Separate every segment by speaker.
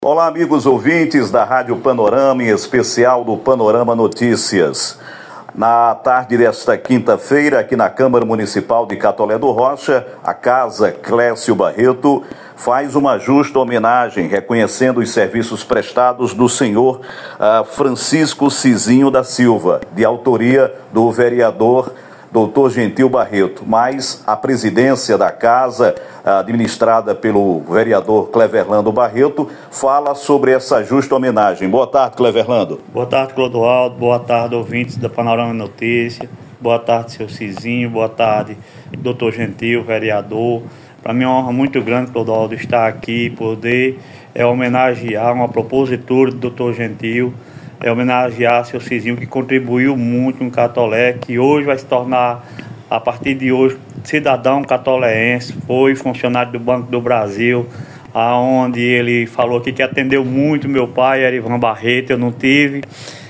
Speaker 1: Olá, amigos ouvintes da Rádio Panorama, em especial do Panorama Notícias. Na tarde desta quinta-feira, aqui na Câmara Municipal de Catolé do Rocha, a Casa Clécio Barreto faz uma justa homenagem, reconhecendo os serviços prestados do senhor Francisco Cizinho da Silva, de autoria do vereador Dr. Gentil Barreto, mas a presidência da casa, administrada pelo vereador Cleverlando Barreto, fala sobre essa justa homenagem. Boa tarde, Cleverlando.
Speaker 2: Boa tarde, Clodoaldo. Boa tarde, ouvintes da Panorama Notícia. Boa tarde, seu Cizinho. Boa tarde, Dr. Gentil, vereador. Para mim é uma honra muito grande, Clodoaldo, estar aqui e poder homenagear uma propositura do Dr. Gentil, homenagear seu Cizinho, que contribuiu muito no Catolé, que hoje vai se tornar, a partir de hoje, cidadão catoléense, foi funcionário do Banco do Brasil, aonde ele falou aqui que atendeu muito meu pai, Erivan Barreto. Eu não tive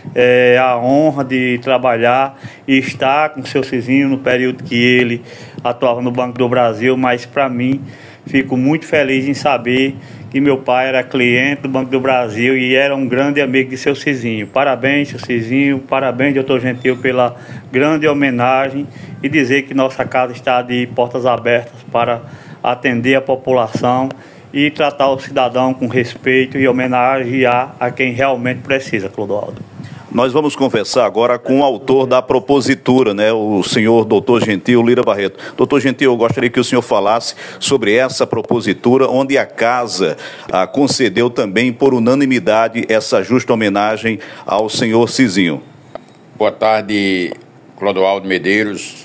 Speaker 2: a honra de trabalhar e estar com o seu Cizinho no período que ele atuava no Banco do Brasil, mas para mim, fico muito feliz em saber que meu pai era cliente do Banco do Brasil e era um grande amigo de seu Cizinho. Parabéns, seu Cizinho, parabéns, doutor Gentil, pela grande homenagem, e dizer que nossa casa está de portas abertas para atender a população e tratar o cidadão com respeito e homenagear a quem realmente precisa, Clodoaldo.
Speaker 1: Nós vamos conversar agora com o autor da propositura, o senhor Dr. Gentil Lira Barreto. Doutor Gentil, eu gostaria que o senhor falasse sobre essa propositura, onde a casa concedeu também por unanimidade essa justa homenagem ao senhor Cizinho.
Speaker 3: Boa tarde, Clodoaldo Medeiros.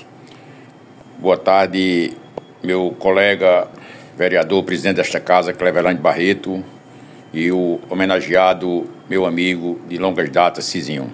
Speaker 3: Boa tarde, meu colega vereador, presidente desta casa, Cleverlando Barreto, e o homenageado, meu amigo de longas datas, Cizinho.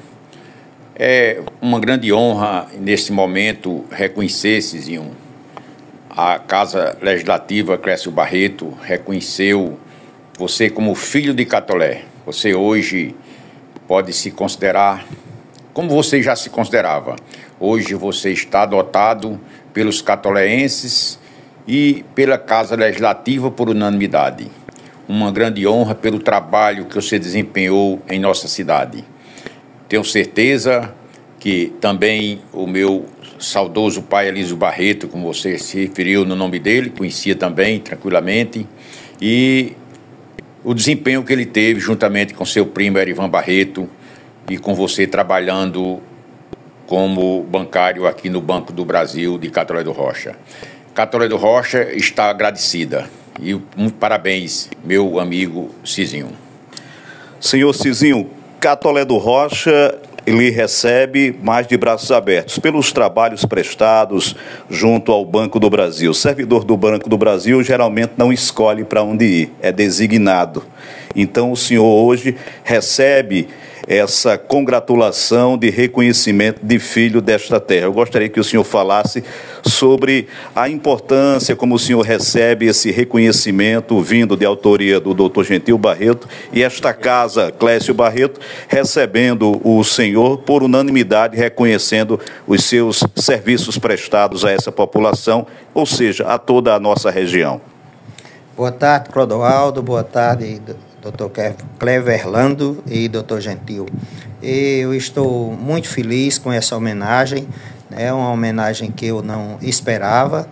Speaker 3: É uma grande honra, neste momento, reconhecer, Cizinho. A Casa Legislativa Clécio Barreto reconheceu você como filho de Catolé. Você hoje pode se considerar, como você já se considerava. Hoje você está adotado pelos catoléenses e pela Casa Legislativa por unanimidade. Uma grande honra pelo trabalho que você desempenhou em nossa cidade. Tenho certeza que também o meu saudoso pai Elísio Barreto, como você se referiu no nome dele, conhecia também tranquilamente, e o desempenho que ele teve juntamente com seu primo Erivan Barreto e com você trabalhando como bancário aqui no Banco do Brasil de Catolé do Rocha. Catolé do Rocha está agradecida. E muito parabéns, meu amigo Cizinho.
Speaker 1: Senhor Cizinho, Catolé do Rocha, ele recebe mais de braços abertos pelos trabalhos prestados junto ao Banco do Brasil. O servidor do Banco do Brasil geralmente não escolhe para onde ir, é designado. Então o senhor hoje recebe essa congratulação de reconhecimento de filho desta terra. Eu gostaria que o senhor falasse sobre a importância como o senhor recebe esse reconhecimento vindo de autoria do Dr. Gentil Barreto e esta casa Clécio Barreto recebendo o senhor por unanimidade, reconhecendo os seus serviços prestados a essa população, ou seja, a toda a nossa região.
Speaker 4: Boa tarde, Clodoaldo. Boa tarde, Dr. Cleverlando e Dr. Gentil. Eu estou muito feliz com essa homenagem, é uma homenagem que eu não esperava,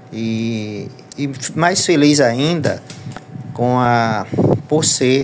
Speaker 4: e mais feliz ainda por ser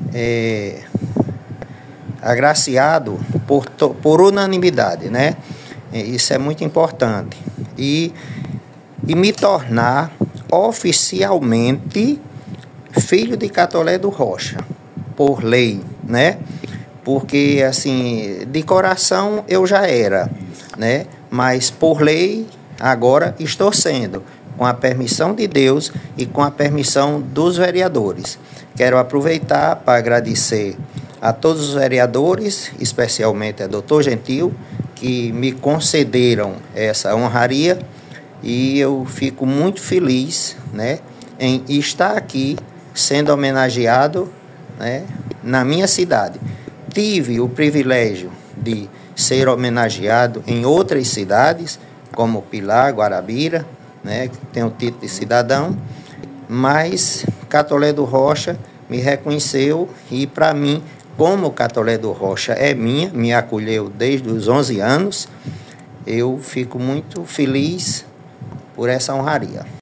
Speaker 4: agraciado por unanimidade, Isso é muito importante. E me tornar oficialmente filho de Catolé do Rocha, por lei, Porque, assim, de coração eu já era, Mas por lei agora estou sendo, com a permissão de Deus e com a permissão dos vereadores. Quero aproveitar para agradecer a todos os vereadores, especialmente a Dr. Gentil, que me concederam essa honraria, e eu fico muito feliz, em estar aqui sendo homenageado, na minha cidade. Tive o privilégio de ser homenageado em outras cidades, como Pilar, Guarabira, que tem o título de cidadão, mas Catolé do Rocha me reconheceu e, para mim, como Catolé do Rocha é minha, me acolheu desde os 11 anos, eu fico muito feliz por essa honraria.